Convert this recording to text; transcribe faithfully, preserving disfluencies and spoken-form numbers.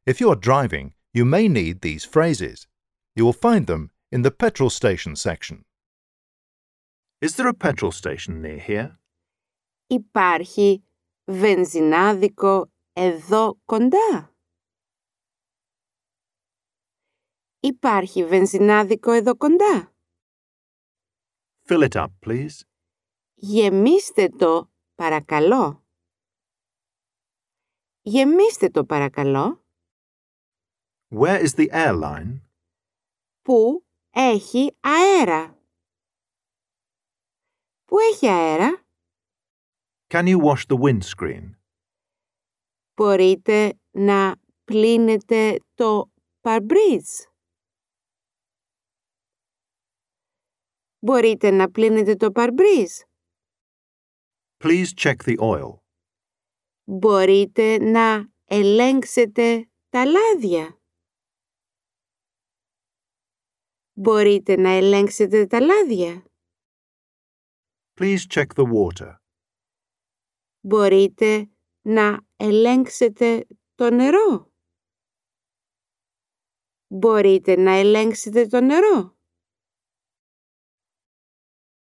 If you are driving, you may need these phrases. You will find them in the petrol station section. Is there a petrol station near here? Υπάρχει βενζινάδικο εδώ κοντά? Υπάρχει βενζινάδικο εδώ κοντά? Fill it up, please. Γεμίστε το, παρακαλώ. Γεμίστε το, παρακαλώ. Where is the airline? Πού έχει αέρα? Πού έχει αέρα? Can you wash the windscreen? Μπορείτε να πλύνετε το παρμπρίζ? Μπορείτε να πλύνετε το παρμπρίζ? Please check the oil. Μπορείτε να ελέγξετε τα λάδια? Μπορείτε να ελέγξετε τα λάδια? Please check the water. Μπορείτε να ελέγξετε το νερό? Μπορείτε να ελέγξετε το νερό?